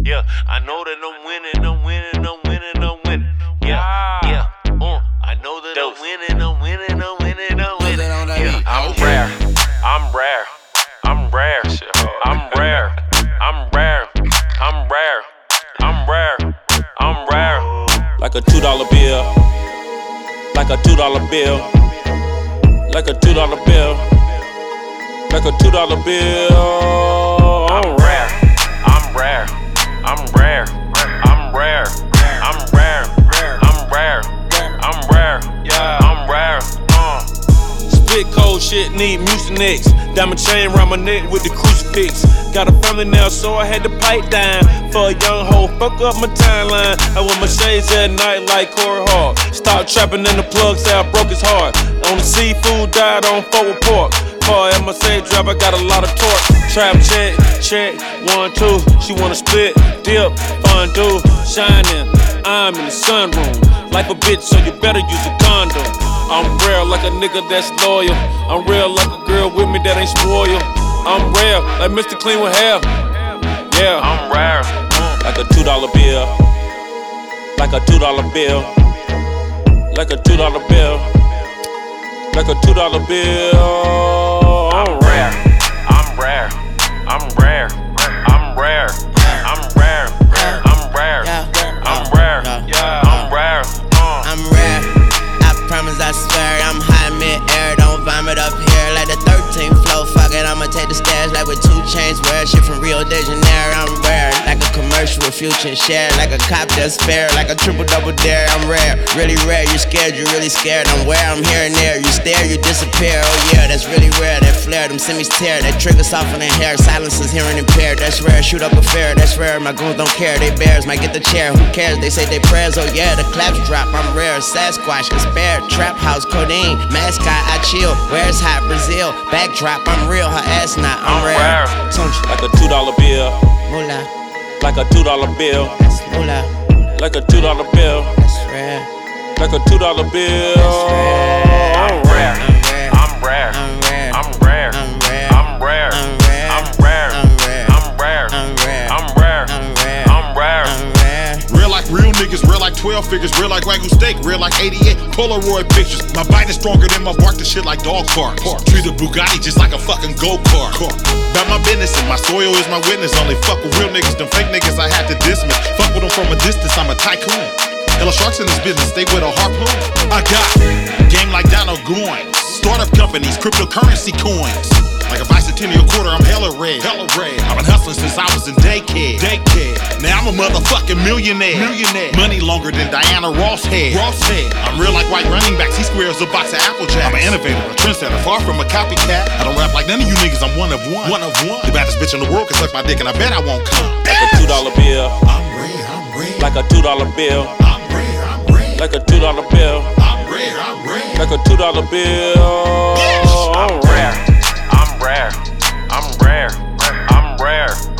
Yeah, I know that I'm winning, I'm winning, I'm winning, I'm winning. Yeah, yeah, I know that I'm winning, I'm winning, I'm winning, I'm winning. Yeah, I'm rare, I'm rare, I'm rare, I'm rare, I'm rare, I'm rare, I'm rare, I'm rare. Like a $2 bill, like a $2 bill, like a $2 bill, like a $2 bill. I'm rare, I'm rare, I'm rare, I'm rare, I'm rare, I'm rare, I'm rare, yeah, I'm rare. Spit cold shit, need Mucinex. Diamond chain round my neck with the crucifix. Got a family now, so I had to pipe down. For a young hoe, fuck up my timeline. I wear my shades at night like Corey Hart. Stop trapping in the plug, say I broke his heart. On the seafood, died on forward pork. Car at my safe drive, I got a lot of torque. Trap check, check, 1, 2. She wanna split, dip, fondue, shining. I'm in the sunroom. Life a bitch, so you better use a condom. I'm rare like a nigga that's loyal. I'm real like a girl with me that ain't spoiled. I'm rare like Mr. Clean with hair. Yeah, I'm rare. Like a $2 bill. Like a $2 bill. Like a $2 bill. Like a $2 bill. I'm rare. I'm rare. I'm rare. I'm rare. I'm rare. I'm rare. I'm rare. Yeah, I'm rare. I'm rare. I promise, I swear, I'm high mid-air. Don't vomit up here like the 13th floor. Fuck it, I'ma take the stairs like with 2 chains. Wear shit from Rio de Janeiro. I'm rare, like a commercial with Future and Share. Like a cop that's fair, like a triple double dare. I'm rare, really rare. You scared, you really scared. I'm where, I'm here and there. You stare, you disappear. Oh yeah, that's really rare. That flare, them semis tear. That trigger softening hair. Silence is hearing impaired. That's rare. Shoot up a fair. That's rare. My goons don't care. They bears might get the chair. Who cares? They say they prayers. Oh yeah, the claps drop. I'm rare. Sasquatch, despair. Trap house, codeine. Mascot, I chill. Where's hot Brazil? Backdrop, I'm real. Her ass not. I'm rare. Like a $2 bill. Moolah. Like a $2 bill. That's moolah. Like a $2 bill. That's rare. Like a $2 bill. That's rare. I'm rare. I'm rare. I'm rare. I'm rare. I'm rare. I'm rare. I'm rare. I'm I'm rare. I'm rare. I'm rare. I'm I'm rare. rare. I'm rare. I'm rare. I'm rare. Real like real niggas, real like 12 figures, real like Wagyu steak, real like 88 Polaroid pictures. My bite is stronger than my bark, the shit like dog park. Treat a Bugatti just like a fucking go-kart. About my business and my soil is my witness. Only fuck with real niggas, them fake niggas I had to dismiss. Fuck with them from a distance, I'm a tycoon. Hella sharks in this business, stay with a harpoon. I got game like Donald Goins. Startup companies, cryptocurrency coins. Like a bicentennial quarter, I'm hella red. I've been hustling since I was in daycare. Now I'm a motherfucking millionaire. Money longer than Diana Ross had. I'm real like white running backs. He squares a box of Apple Jacks. I'm an innovator, a trendsetter, far from a copycat. I don't rap like none of you niggas. I'm one of one. The baddest bitch in the world can suck my dick, and I bet I won't come. Like a $2 bill. I'm rare. Like a $2 bill. I'm rare. Like a $2 bill. I'm rare. Like a $2 bill. I'm rare. I'm rare. I'm rare. I'm rare.